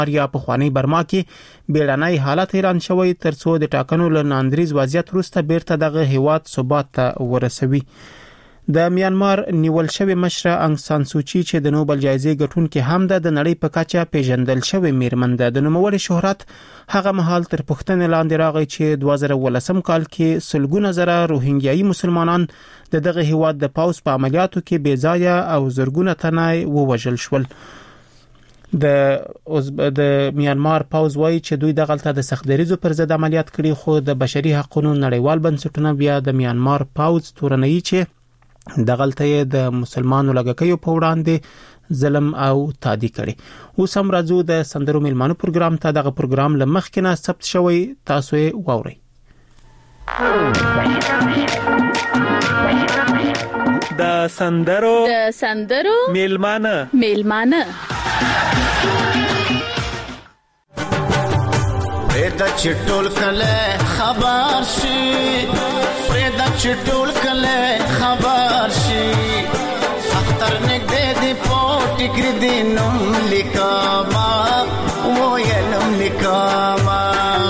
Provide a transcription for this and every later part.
یا پخوانی برما کې بیړنی حالت اعلان شوی ترڅو د ټاکنو له ناندریز وضعیت وروسته بیرته دغه هیواد ثبات ته ورسوي. د میانمار نیول شوی مشره انګ سان سوچي چې د نوبل جایزې ګټونکې هم د نړۍ په کچه پیژندل شوی میرمن ده. د نوموړي شهرت هغه مهال تر پوښتنې لاندې راغی چې 2018 کال کې سلګونه زره روهینګیایي مسلمانان دغه هیواد د پاوس په عملیاتو کې بې ځایه او زرګونه تنه ووژل شول. د میانمار پاوز وایي چې دوی دغلته د سختدریزو پر ضد عملیات کړي، خو د بشري حقوقو نړیوال بنسټونه بیا د میانمار پاوز تورنوي چې دغلته د مسلمانانو لګکیو په وړاندې ظلم او تعدی کړي. اوس هم راځو د سندرو میلمانو پروګرام ته. دغه پروګرام له مخکې نه ثبت شوی، تاسو یې واورئ. د سندرو میلمانه پرېدا چټول کله خبر شي، پرېدا چټول کله خبر شي، اختر نګدې دې پټ کړې دې نوم لیکما وینم لیکما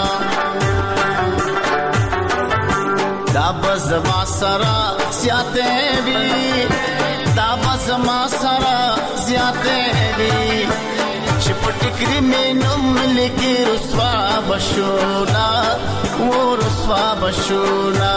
دا بزما سرا زیاته وی، دا بزما سرا زیاته وی، چپټکری مینم لکی رسوا بشونا و رسوا بشونا.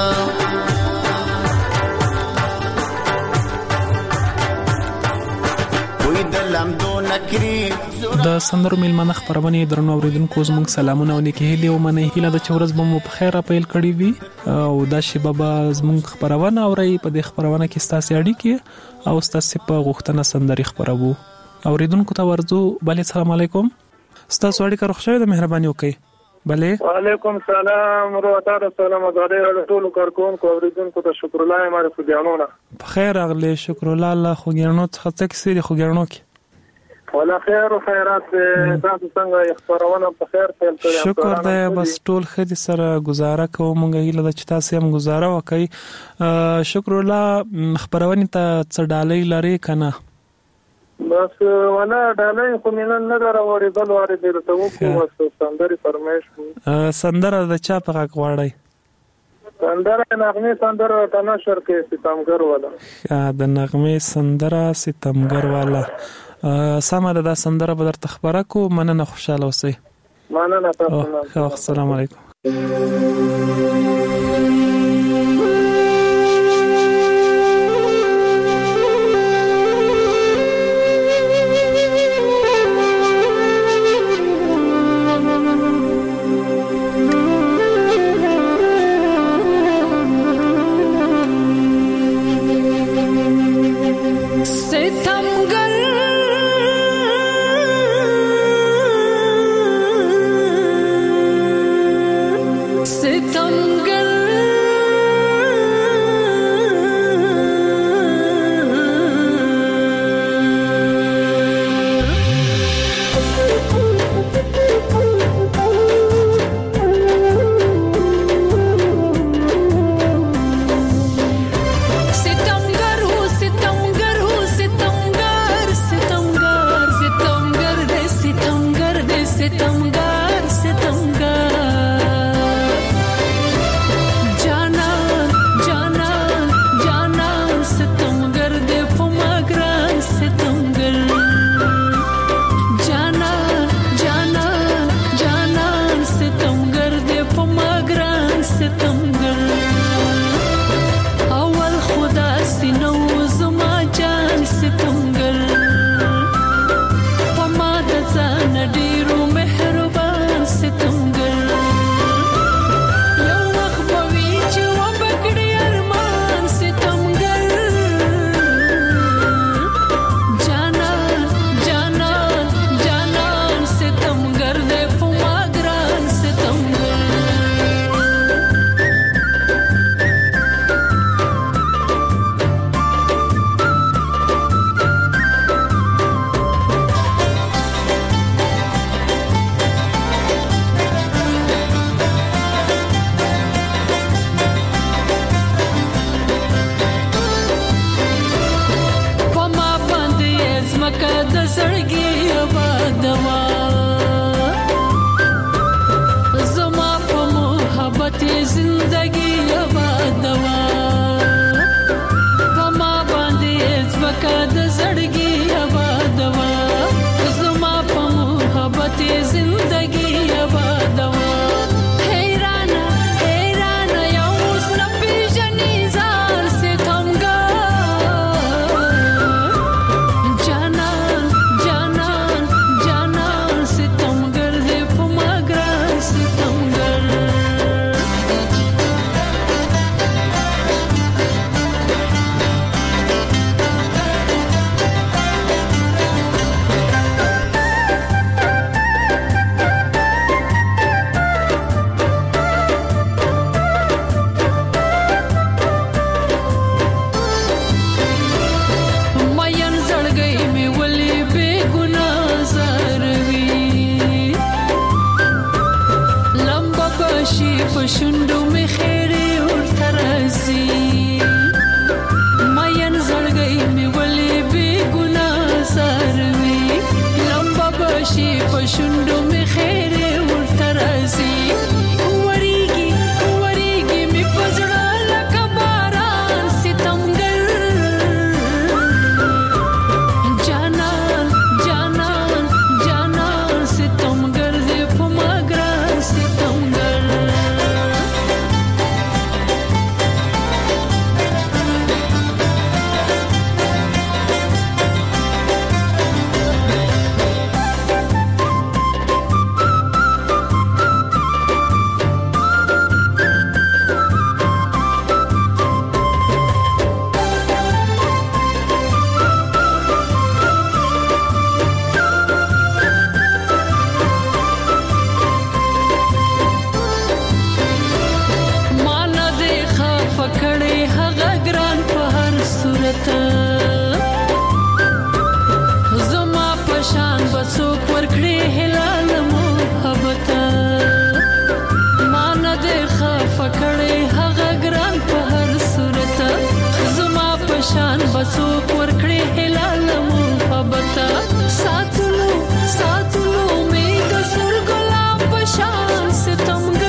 کوئی دلم دو نکری د سندرو میلمانه خبرونه درنو اوریدونکو زموږ سلامونه او نیکی هیله او مننه هیله د چورز بمو په خیر پیل کړی وي او دا شی بابا زموږ خبرونه اوري په دې خبرونه کې ستاسو اړیکې او ستاسو په غوښتنه سندري خبرو اوریدونکو ته ورځو. بله السلام علیکم، ستاسو اړیکه روغ شوه، د مهرباني وکړئ. بله وعلیکم السلام ورحمت السلام علیکم ټول کارکونکو اوریدونکو ته شکر الله ماره خوګیانونه په خیر اغلی. شکر الله خوګیانو څخه تکسي دي خوګیانو کې ولا خیر او خیرات تاسو څنګه خبرونه په خیر پیل کړئ. شکر ده، بس ټول خدي سره گزاره کوم مونږ هیله د چتا سم گزاره وکړي. شکر الله خبرونه ته څډالې لري کنه بس ولا ډالې خو مینن نه راوړې بل واره دې ته وکړو سندري فرمایش سندره د چا په غږ غواړي؟ سندره نغمه سندره د نشر کې ستمګر والا د نغمه سندره ستمګر والا سمه ده. سندره به درته خبره کو. مننه، خوشاله اوسئ. مننه تاسو. السلام علیکم. सितमगर زندگی آباد وا پما باندې ځمکه د زړګي آباد وا زما په محبت زندگی آباد وا شوندو می خیره ورته راځي ماین زړګي می ولې بے ګناه سروي لمبا بشي په شوندو می خیره ورته راځي وریږي وریږي می پزړه لکه باران ستمګر جانان جانان جانان ستمګر دې په ماګران ستمګر زما پشان بسو پرکړې هلال محبت مان دې خف کړې هغه ګران په هر صورت زما پشان بسو پرکړې هلال محبت ساتلو ساتلو می د سر ګلاب پشان ستمګر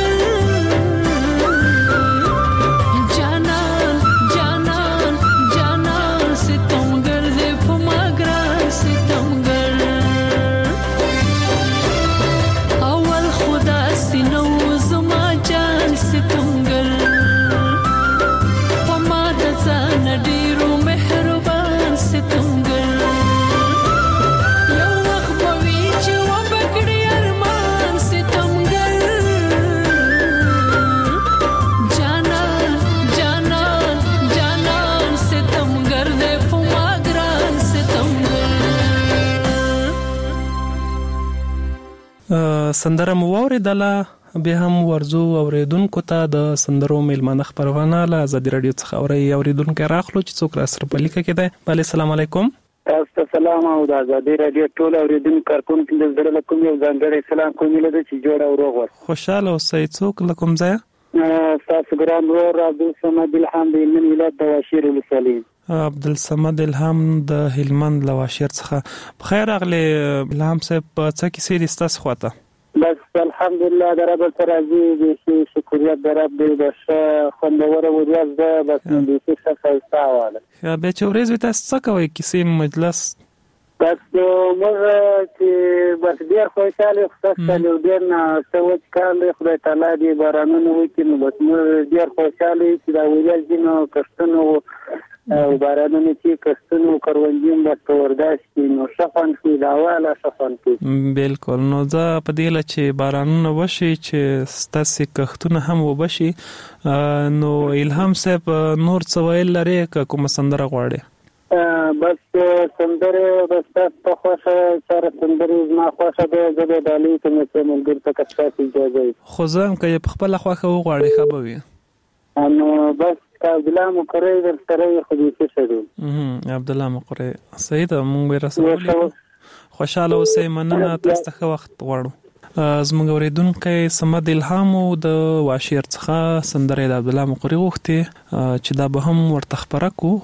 سندره مو واوریدله. بیا هم ورزو اوریدونکو ته د سندرو میلمانه خبرونه له ازادي رادیو څخه اوریدونکو راخلو چې څوک را سره په لیکه کې ده. بله السلام علیکم. تاسو سلام او د ازادي رادیو ټول اوریدونکو کارکونکو ته زړه لکم یو ځانګړی سلام کوم له چې جوړ او روغ ور خوشاله اوسئ. څوک لکم ځای تاسو ګران ور عبدالصمد الهام د من ولایت د واشیر ولسوالۍ. عبدالصمد الهام د هلمند له واشیر څخه. بخیر راغلی الهام صاحب. څه کیسې دي ستاسو خواته؟ بس الحمدلله در رب راضي دي شکریه در رب دې بس خوندوره ورځ ده بس دې څه ښه واله. بیا چې ورځ وي تاسو څه کوئ کیسې مجلس؟ بس موږ چې بس ډېر خوشاله خصوصا یو ډېر نه څه وچ کار دی خدای تعالی دې بارانونه وکړي نو بس موږ ډېر خوشاله چې دا ورځ دي نو کښتونه او بارانونه چې کښتونه کروندین د تورداش کې نو شفن کې داواله شفن کې بالکل. نو دا په دې ل چې بارانونه وشي چې ستاسو کښتونه هم وبشي. نو الهام صاحب نور څه ویل لري که کوم سندره غواړي؟ بس سندره بس په خوښه سره سندره ما خوښه ده زه د دالي کوم څه ملګری ته کښته اجازه خو زه هم که په خپل خوښه وغواړي ښه به وي. نو بس عبدالله مقری در سره خو دې څه شو عبدالله مقری صحیح ده. مونږ به رسول خوشاله اوسئ. مننه. تاسو ته وخت غواړو. زموږ اوریدونکو صمد الهام د واشیر څخه سندره د عبدالله مقری غوښتي چې دا به هم ورته خبره کو.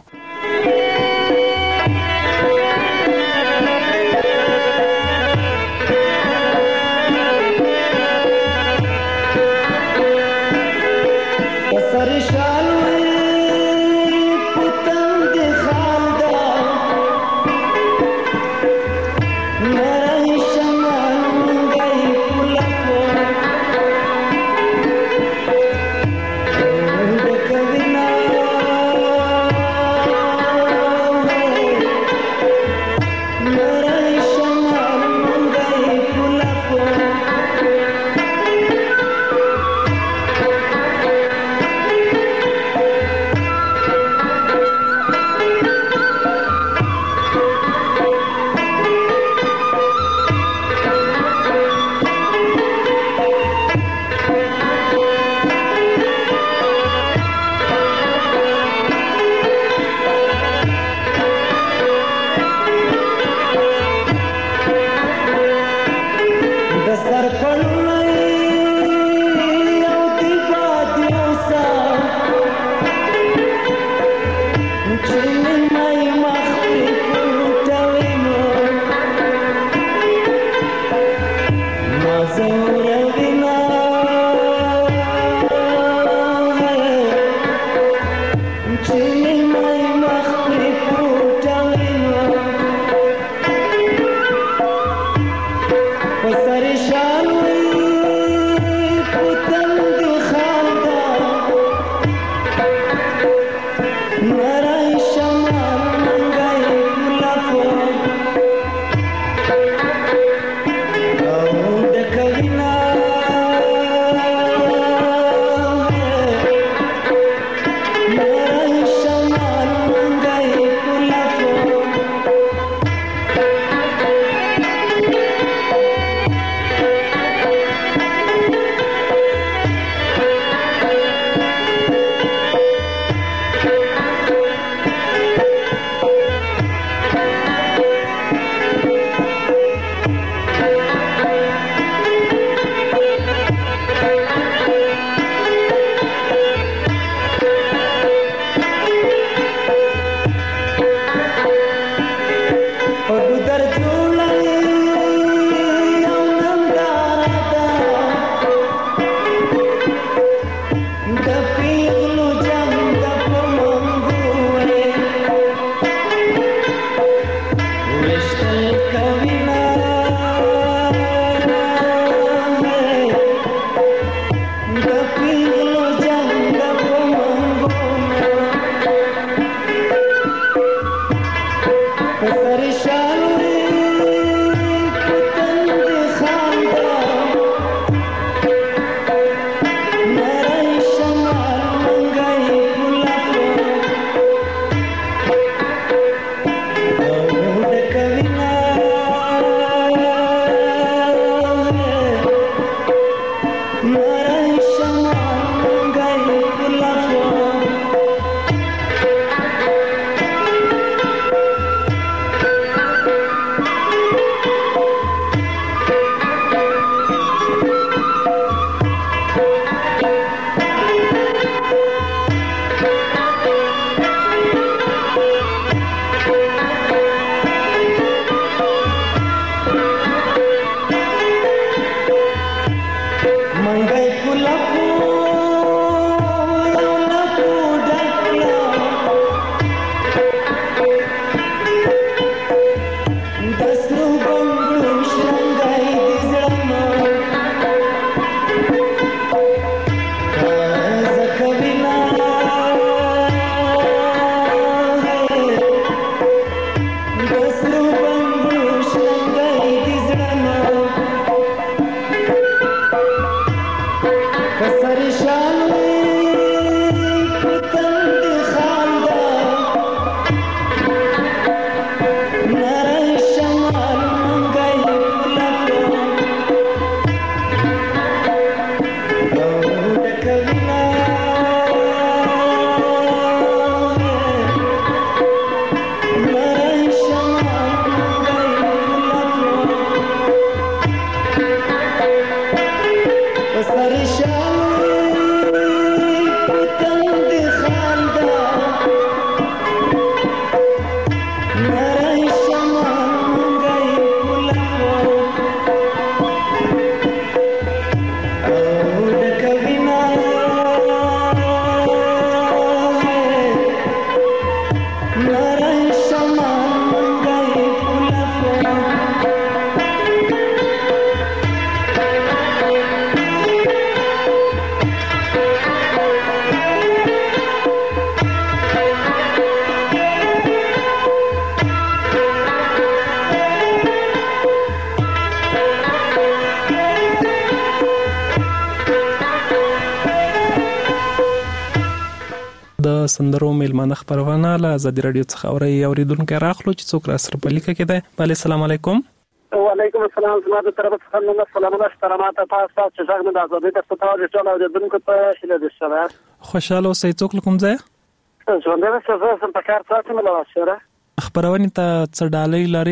سندرو میلمانه خبرونه له ازادي رادیو څخه اوریدونکو راخلو چې څوک را سره په لیکه کې ده. بله السلام علیکم. وعلیکم السلام. زما د طرف څخه نو سلامونه سترامات تاسو چې څنګه د ازادي تاسو ته ټول اوریدونکو ته شله دي سره خوشاله اوسئ. څوک کوم ځای ژوند به څه سم په کار ساتم له واشره خبرونه ته څه ډالۍ لري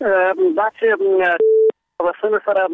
دا چې وسنه سره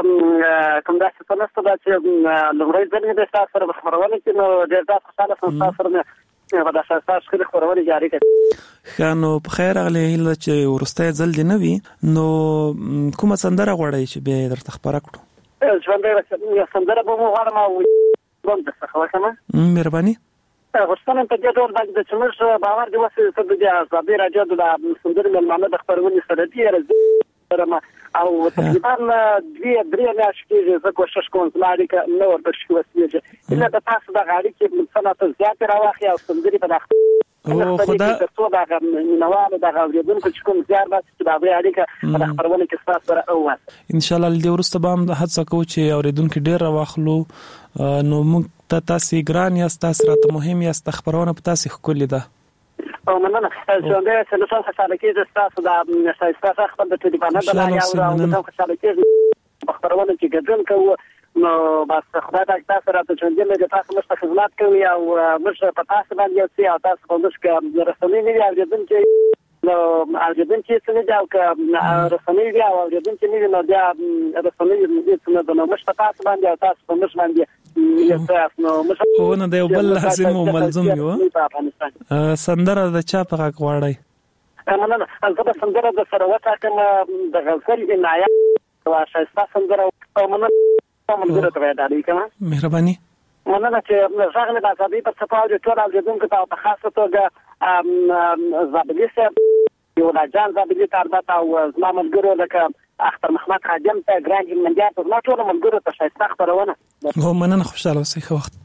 کوم دا څه نسته دا چې لومړی ځل د تاسو سره خبرونه کې نو ډېر تاسو سره تاسو سره په داسې اساس کې خبرونه جاری کړي. خانو په خیر غلې هله چې ورسته ځل دی نوي نو کومه سندره غوړی چې به درته خبره کړو ژوند به سندره به مو غواړم او بند څه وکړم. مهرباني غوښتنه ته د ټول باندې چې موږ باور دی وسه د ازادي رادیو د سندرې ملمانه د خبرونه سره دی سره او تقریبا 2-3 میاشتې کېږي زه کوشش کوم چې اړیکه نه ورته شي وسیږي الا د تاسو د اړیکې مثلا زیات راوخی او سندري په داخله او خدا څو دا نوواله د غوړېدونکو چې کوم زیار بس چې دا اړیکه په خبرونه کې تاسو سره اوه ان شاء الله د ورسته به هم هڅه کوو چې اوریدونکو ډیر راوخلو نو موږ تاسو ګران یاست تاسو راته مهم یاست خبرونه په تاسو خولې ده او مننه څنګه چې له تاسو سره کې تاسو دا تاسو خپل د ټلیفون د لایا او د تاسو سره کې خبرونه کې ګډون کوو نو بس خدای دې تاسو راته چې د تاسو مشته خدمات کوي او مشه په تاسو باندې او تاسو په مشکل رسمي نه دی او دې نو اجازه چې څنګه دا او رسمي دی او اجازه چې نه نو دا رسمي دې څنګه نو مشه په تاسو باندې او تاسو په مشه باندې نو مشه خو نه دی بل لازم او ملزم یو سندره د چا په غږ واړی مننه زه د سندره د سره وټاکم د غزل عنایت او شایسته سندره او مننه منظور ته وایي کوم مهرباني مننه چې ځاګله د ازادي په صفه او ټول اوریدونکو ته په خاصه توګه زابلی صاحب یو د جان زابلی تربت او زما ملګرو لکه اختر محمد خادم ته ګران منډیا ته زما ټول ملګرو ته شایسته خبرونه هو مننه خوشاله اوسئ ښه وخت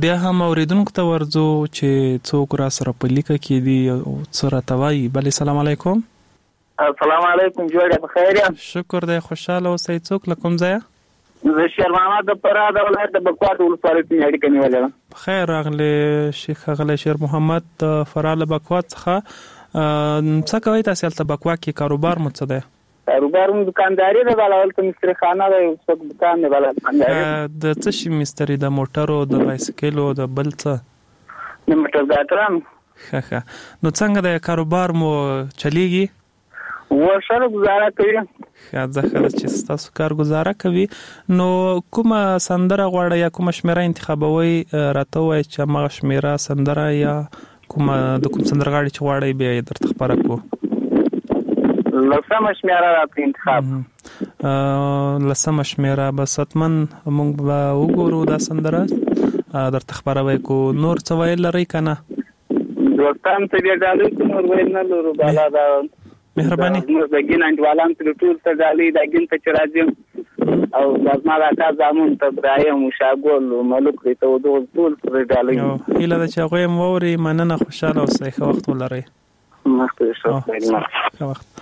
بیا هم اوریدونکو ته ورځو چې څوک را سره په لیکه کې دي او څه راته وایي. بلې سلام علیکم. السلام علیکم، جوړه بخیر یم. شکر دی، خوشاله اوسئ. څوک له کوم ځایه؟ زه شیر محمد د فراه د ولایت د بکوات ولسوالۍ څخه اړیکه نیولې ده. خیر راغلی شیخ اغلی شیر محمد د فراه له بکوات څخه. څه کوئ تاسو هلته بکوات کې؟ کاروبار مو څه دی؟ کاروبار مو دکانداري ده، بله هلته مستري خانه ده، یو څوک دکان دی، بله دکانداري. د څه شي مستري؟ د موټرو، د بایسکلو، د بل څه؟ د موټر ګاټرانو. ښه. نو څنګه د کاروبار مو چلیږي؟ ورسره گزاره کوي. ښه چې ستاسو کار گزاره کوي. نو کومه سندره غواړئ یا کومه شمیره انتخابوي؟ راته ووایئ چې هماغه شمیره سندره یا کومه د کوم سندرغاړي چې غواړئ بیا یې درته خپره کړو. لسمه شمیره راته انتخاب. لسمه شمیره بس حتمن موږ به وګورو دا سندره درته خپروی کو. نور څه ویل لرئ که نه؟ دوستان ته بیا ډالۍ کوم نور ویل نه لرو. بالا دا مهرباني د ګین انډوالان ته ټول ته ډالۍ د ګین ته چې راځم او زما راکا زامون ته برایم شاګول ملک ته ودول ټول ته ډالۍ. هیله ده چې هغوی هم واوري. مننه، خوشحاله اوسئ، ښه وخت ولرئ. مخکې ښه وخت.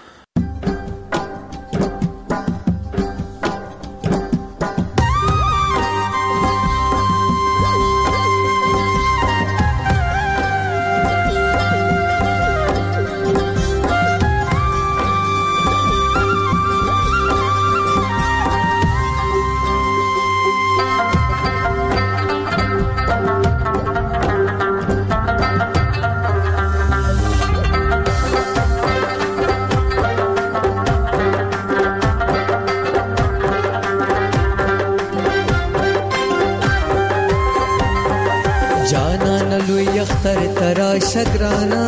اختر ترا شگرانا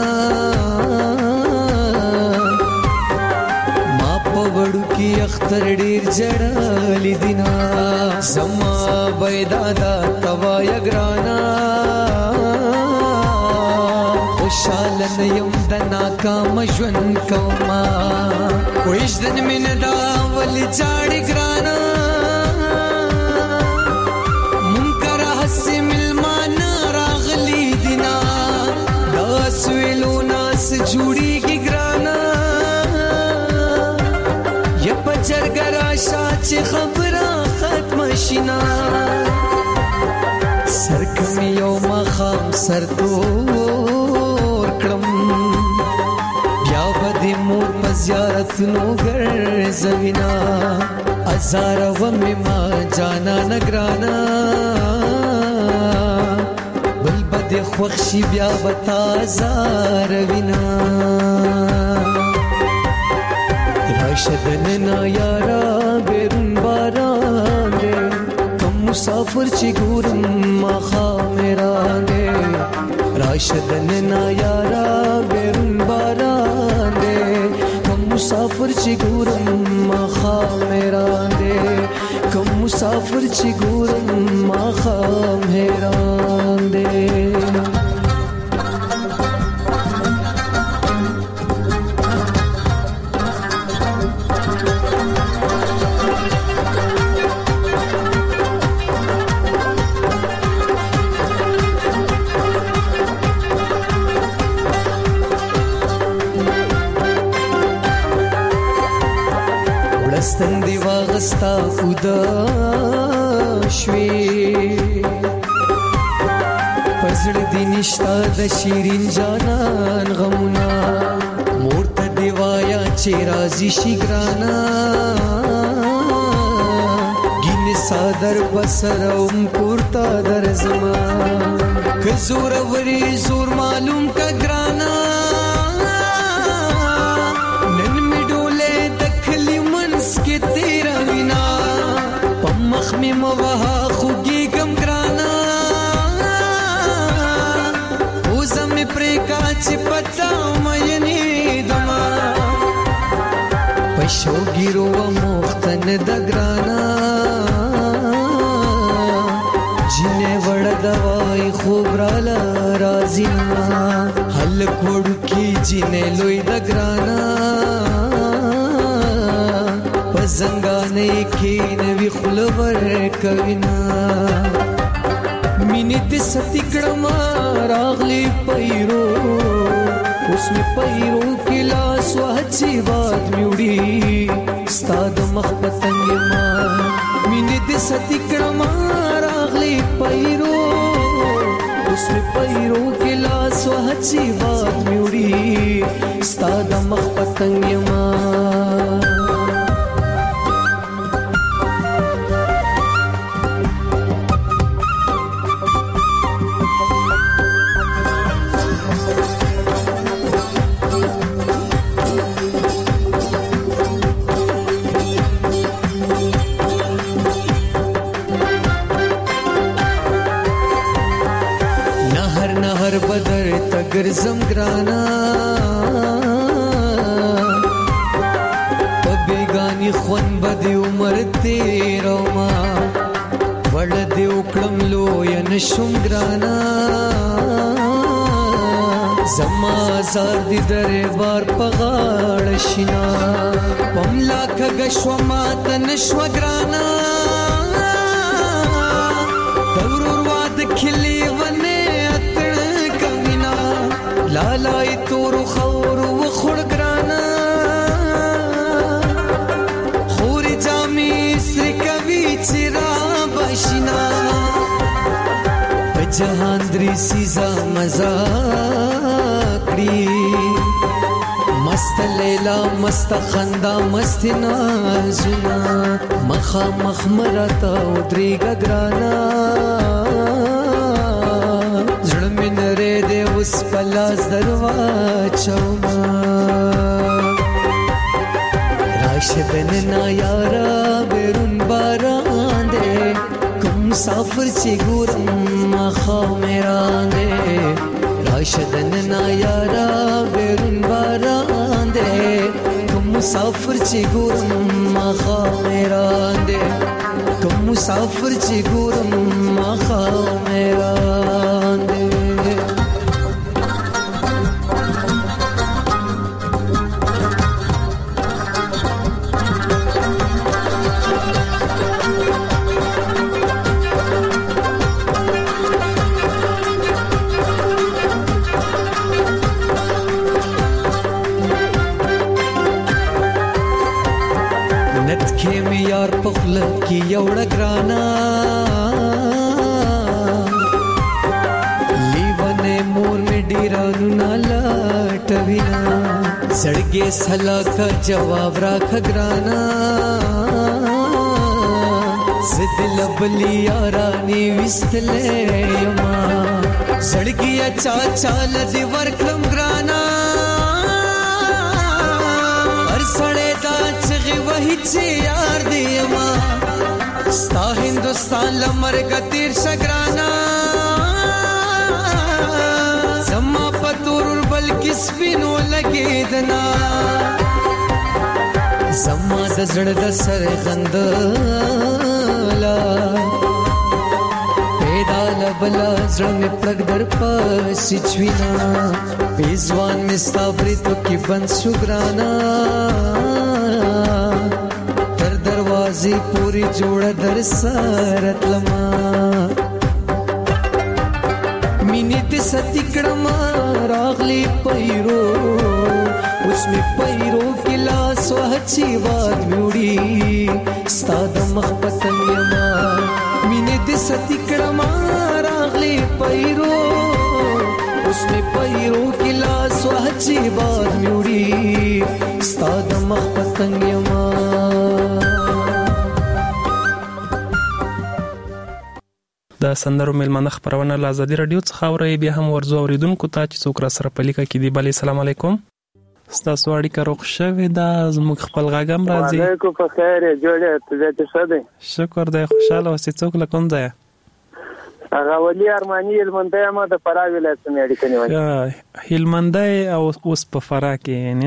ما پوڑو کی اختر ډیر جړالی دینا زما بيدادا توا یگرانا خوشاله نیم د ناکام ژوند کوما کویش دن من دا ول جاړی ګرانا منکر حسی ملمان راغلی دینا داس ویلو ناس جوړی کی ګرانا یا پچر ګراشا چې خبره ختم شینا سرکم یو مخام سر تور کړم بیا بدی مور په زیارت نو ګرځوینا ازار و می ما جانا نگرانا بل بد خوښي بیا بتا زار وینا راشدن نا یارا بیرون باران دے کم مسافر چی گورم مخا میران دے راشدن نا یارا بیرون باران دے کم مسافر چی گورم مخا میران دے کم مسافر چی گورم مخا میران دے ستندی واغستا خدا شوی پزړ دی نشتا د شیرین جانان غمنا مورته دی وایا چې رازي شي ګرانا ګین صادر بسروم پورتا در زما ک زور وری زور معلوم کا ګرانا مخمی موها خوگی گم گرانا اوزم پریکا چی پتا مینی دما پشو گیرو و مختن دگرانا جینے وڑ دوائی خوب رالا رازینا حل کوڑو کی جینے لوی دگرانا زنګانې کې نوی خلور کوینا مینې د ستګړم راغلی پیرو اوس می پیرو کې لاس وهڅي باد میوړي ستاد مخ پتنګ ما مینې د ستګړم راغلی پیرو اوس می پیرو کې لاس وهڅي باد میوړي ستاد مخ پتنګ ما بدر تګرزم ګرانا په بیگانی خون بدی عمر تیرو ما وړ دی وکړم لو ین شم ګرانا زما زار دی دربار پغاړ شینا پملا کګشو ما تنشو ګرانا دورور واد کلی ونه لالای تور خور و خور گرانا خوری جامی سر کوي چرا بشنا په جهان درې سیزا مزا کړی مست لیلا مست خندا مست نازنا مخا مخمرتا او درې ګرانا اوس پلاس درواچوما راشدن نا یارا بیرون باران دے کم مسافر چی گورم مخا میران دے راشدن نا یارا بیرون باران دے کم مسافر چی گورم مخا میران دے کم مسافر چی گورم مخا میران دے یار پخل کی یوړه ګرانا لیونه مور می ډیرانو نالاټوینا سړګي سلا کا جواب راخ ګرانا زدل بلی یارانی وستلې یما سړګي اچا چال دی ورکلم ګرانا هر سړې دا چغي وਹੀ چې یار دی ما ستا هندوستان لمرګ تیر شګرانا زما پتور بلکې سپینو لګیدنا زما د زړه د سر غندلا پیدا لبلا زړه می پړګ در پاسې چوینا پیزوان می صبرې تو کې بند شګرانا دروازې پوری جوړه در سرت لما مینې ته ستګړم راغلی پیرو اوس می پیرو کې لاس وهڅي واد میوړي ستاد مخ پتنګ ما مینې ته ستګړم راغلی پیرو اوس می پیرو کې لاس وهڅي واد میوړي ستاد مخ پتنګ ما د سندرو میلمانه خبرونه له ازادي رادیو څخه اوري بیا هم ورزو اوریدونکو ته چې څوک را سره پلیکه کې دی بل السلام علیکم ستاسو اړیکه روغ شوې ده زموږ خپل غاګم راځي وعلیکم په خیر جوړه ته څه ده شکر دی خوشاله اوسې څوک له کوم ځای هغه ولي ارماني هلمندای ما د فراه ولایت نه اړیکه نیولې هلمندای او اوس په فراه کې نه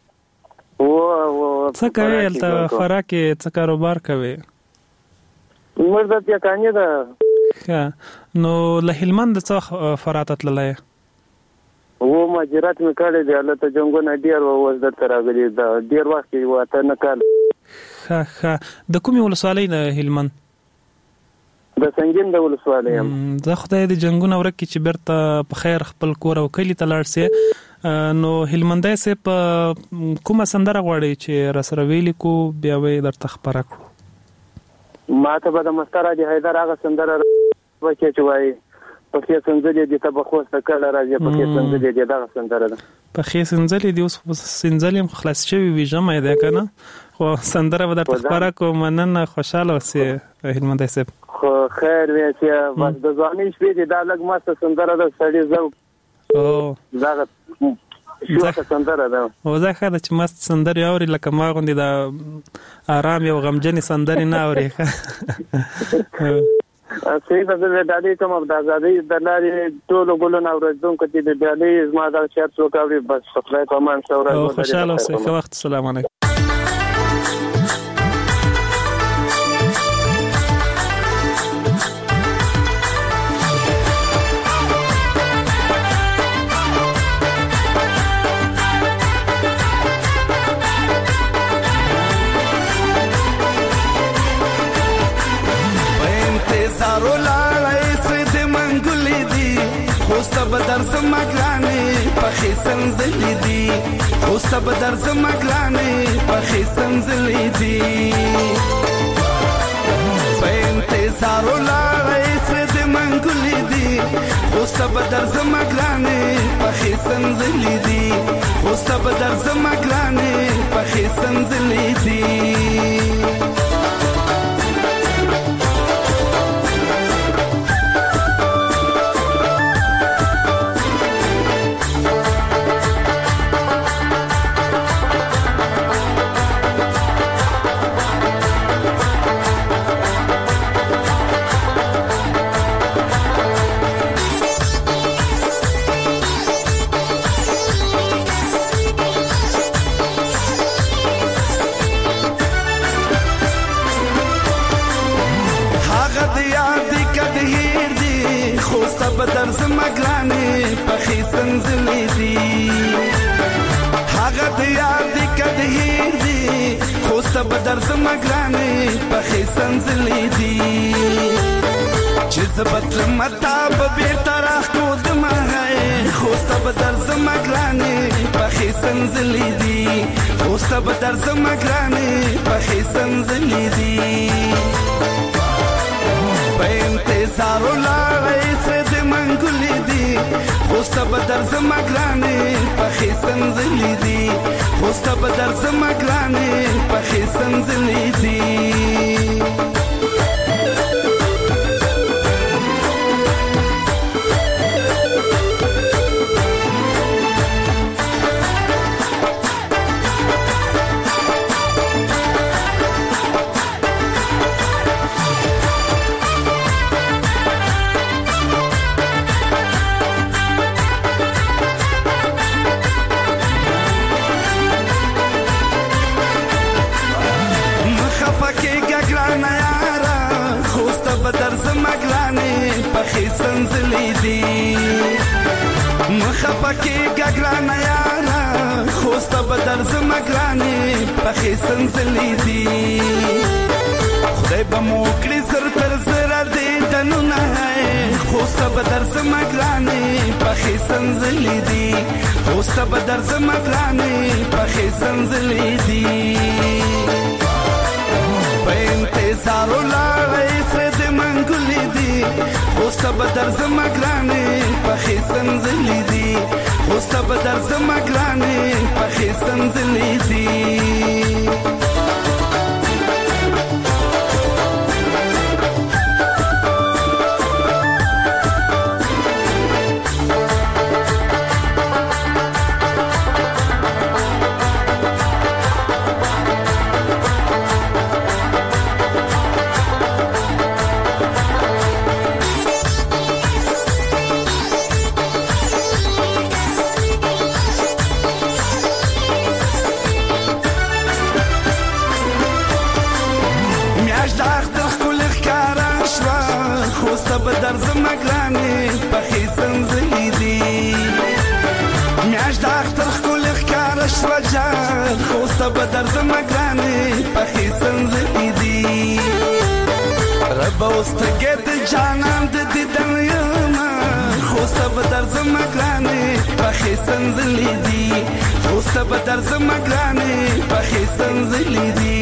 څه کوي تل فراه کې څه کاروبار کوي مرده بیا کانې ده نو له هلمند څخه فرات تللای و ماجرات مې کړې دی الله ته جنگونه ډیر و د ترغلي دا ډیر وخت وته نه کال د کومې ولسوالۍ نه هلمند د سنگین د ولسوالۍ یم. زه خدای دې جنگونه ورکړي چې بیرته په خیر خپل کور او کلی ته لاړ سي. نو هلمندای سه په کومه سندره غواړي چې را سره ویلي کو بیا وې درته خبره کړو؟ ما ته به د مستر حاجي حیدر هغه سندره وکړي چې وایي پخې سنځلې دي ته بخوسته کله راځي پخې سنځلې دي دغه سندره ده. پخې سنځلې دي اوس سنځلې خلاص شوی وي جمع ده کنه خو سندره به درته خبره کوم. نن خوشاله اوسې هلمندای سه. خو خیر وې چې بس د ځواني شپې دي دا لږ ماسته سندره ده سړی زو دغه شوکه سندره ده. او زه خاله چې مست سندره اوري لکه ما غوندي دا آرام یو غمجن سندره نه اوري. صحیح ده. د ډالۍ کوم د ازادۍ د لارې ټولو ګلونه اورېدونکو چې د ډالۍ زما دا شعر څوک اوري بس خدای په امان شه ورځ خوشاله اوسئ. ښه وخت. سلام علیکم. بدر زمګلانې پخې سنځلې دي اوس بدر زمګلانې پخې سنځلې دي په انتظار ولای سره د منګلې دي اوس بدر زمګلانې پخې سنځلې دي اوس بدر زمګلانې پخې سنځلې دي. بدر زمګلانې پخې سنځلې دي هغه د یاد کده هیر دي خوست بدر زمګلانې پخې سنځلې دي چې زبط متا به بیرته راخو د مای خوست بدر زمګلانې پخې سنځلې دي خوست بدر زمګلانې پخې سنځلې دي. په انتظار ولای سره د منګلې دي خوست بدر زمګلانې پخې سنځلې دي خوست بدر زمګلانې پخې سنځلې دي. بدر زمګلانې پخې سنځلې دي مخفقې ګګرانه یاره خوست بدر زمګلانې پخې سنځلې دي. خدای به مو کړي زر تر زره دې دنونه خوست بدر زمګلانې پخې سنځلې دي خوست بدر زمګلانې پخې سنځلې دي. په انتظار ولای سره د منګلې دي خوست بدر زمګلانې پخې سنځلې دي خوست بدر زمګلانې پخې سنځلې دي. بدر زمګلانې پخې سنځلې دي میاش د اختر خپل ښکار شو جان خوست بدر زمګلانې پخې سنځلې دي زبوستګه د جانان د دیدن یما خوسته بدر زمګرانه پخې سنزلې دي خوسته بدر زمګرانه پخې سنزلې دي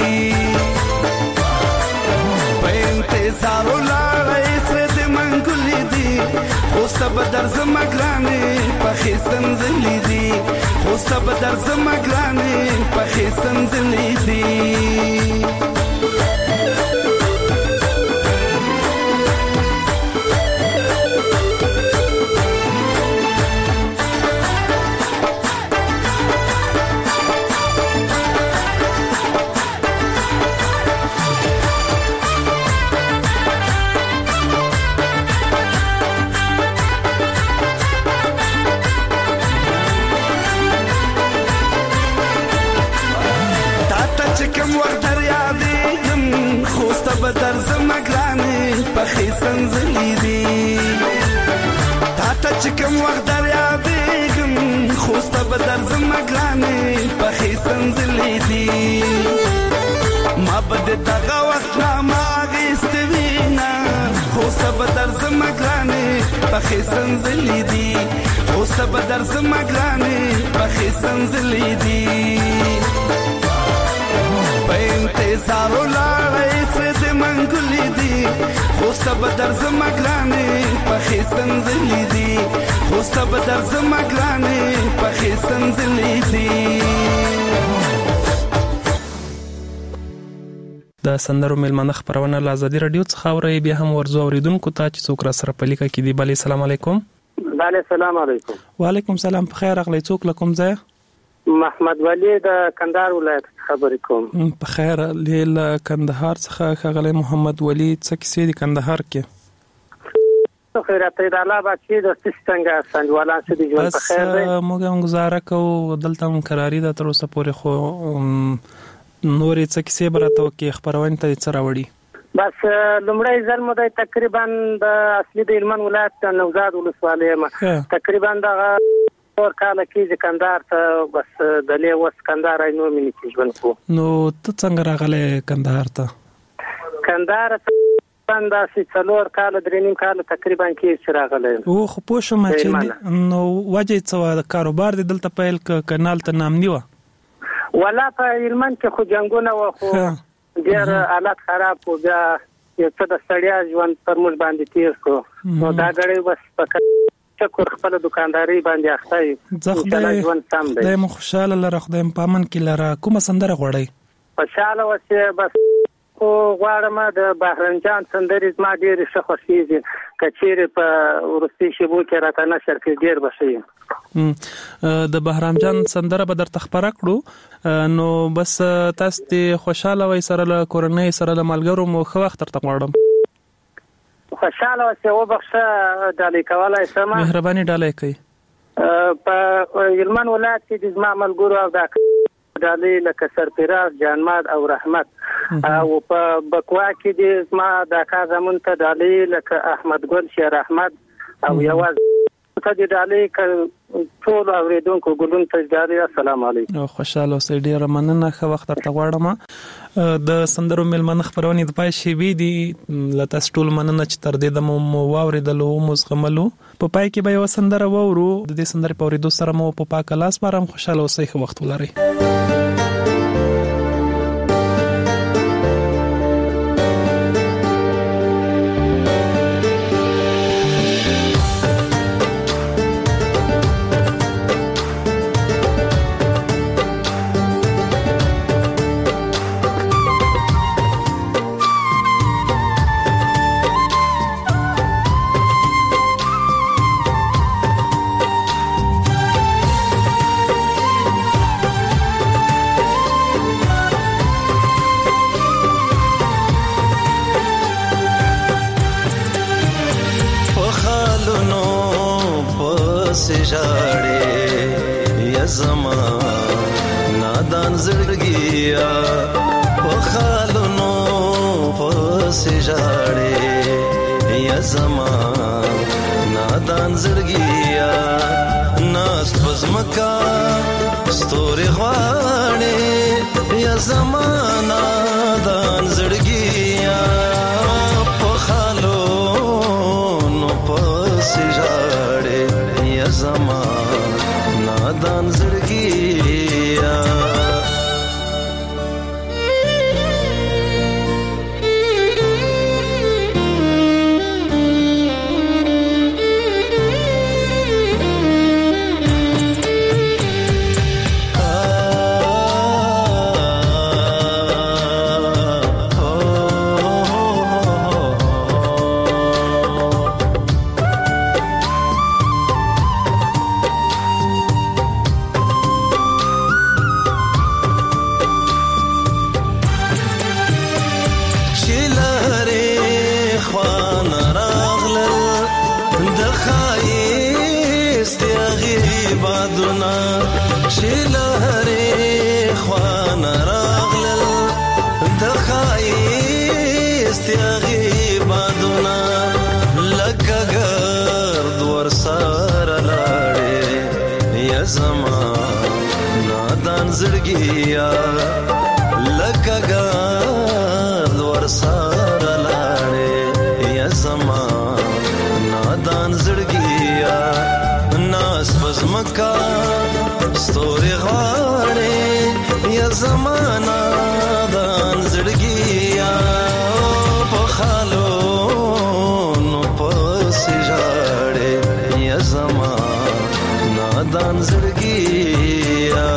په انتظار ولای سره د منګلې دي خوسته بدر زمګرانه پخې سنزلې دي خوسته بدر زمګرانه پخې سنزلې دي بدر زمګرانه پخې سنزلې دي تاته چې کوم وخت در یادېږم خوسته بدر زمګرانه پخې سنزلې دي ما بده دغه وخت را ما اخیستې وینا خوسته بدر زمګرانه پخې سنزلې دي خوسته بدر زمګرانه پخې سنزلې دي په انتظار ولای سره د منګلې دي خوسته بدر زمګرانه پخې سنزلې دي خوسته بدر زمګرانه پخې سنزلې دي د سندرو میلمانه خبرونه له ازادي رادیو څخه اوري بیا هم ورزو اوریدونکو ته چې څوک را سره پلیکه کې دی بل السلام علیکم بله السلام علیکم وعلیکم السلام په خیر اغلی څوک لکم ځای محمد ولی د کندهار ولایت خبرې کوم په خیر له کندهار څخه خغلی محمد ولی څه کیسې د کندهار کې خیرته د الله بچی د څنګه سنجوالان چې د ژوند په خیر دی موږ هم گزاره کوو دلته هم قراری ده تر اوسه پورې خو نورې څه کیسې برته کې خبرونه ته څه راوړي بس لمړی ځل مو د تقریبا د اصلي د هلمند ولایت نوزاد ولسوالۍ تقریبا دغه اور کال کې کندهار ته بس د لې وس کندهار نو مې کې ژوند کو نو ته څنګه راغله کندهار ته کندهار ته پنده سي څلور کال درې نیم کال تقریبا کې راغله او خو پوه شم چې نو وجه څه د کاروبار د دلته پیل کانال ته نام نیو ولا په هلمند کې خو جنگونه و خو ډېر حالت خراب و بیا یو څه د سړیا ژوند پر موږ باندې تیر کو نو دا غړي بس پکې شکر خپل دکانداري باندې اخته ځخدای ژوند سم دی د خوشاله لره خدای په من کې لره کومه سندره غوړی خوشاله وسه بس او غواړم د بهرنجان سندرې ما ډېر ښه خوښیږي کچېره په ورستي شبو کې راته نشر کې ډېر بشي د بهرامجان سندره به در تخبره کړو نو بس تاسو ته خوشاله وای سره له کورنۍ سره له ملګرو مو خو وخت تر غواړم خوشاله اوسه وبخښه ډالۍ کولای سم مهرباني ډالۍ کوي په هلمند ولایت کې د زما ملګرو او د ډالۍ لکه سرپراز جانماد او رحمت او په بکوا کې د زما د کا زمون ته ډالۍ لکه احمد ګل شیر احمد او یواز ته د ډالۍ ټول اوریدونکو ګلون ته ډالۍ السلام علیکم خوشاله اوسئ ډیر مننه خو وخت تر غواړم د سندرو میلمنه خبرونه د پای شی وی دي لته ټول مننه چې تر دې د مو واوریدلو مزغملو په پای کې به یو سندره وورو د دې سندرې په اوریدو سره مو په پاک لاس بارم خوشاله اوسئ خو وخت ولرئ نادان زړګیا زړګیا لکه ګرد ورسره لاړې یا زما نادان زړګیا ناس بزمکا ستوري غاړې یا زما نادان زړګیا په خالو نو پسې ژاړې یا زما نادان زړګیا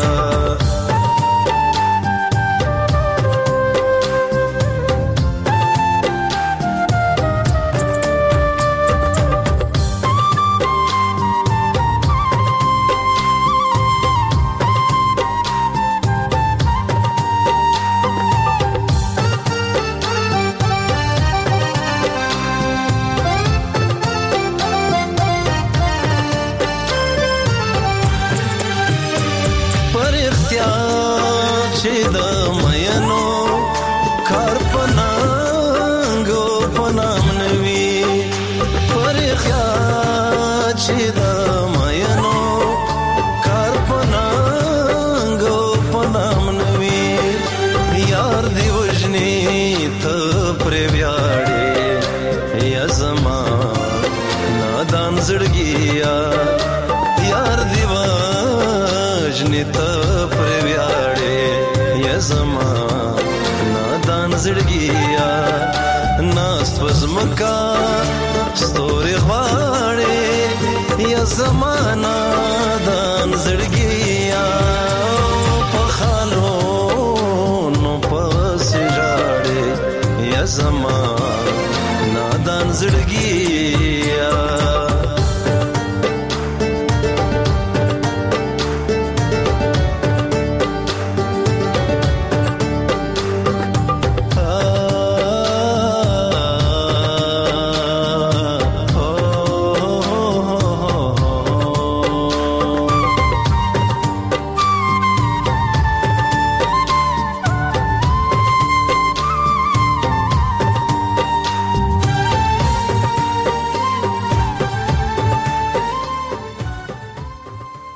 زړګیا یار دی واجنی ته پر ویاړې یا زما نادان زړګیا ناست وزمکا ستوري غواړې یا زما نادان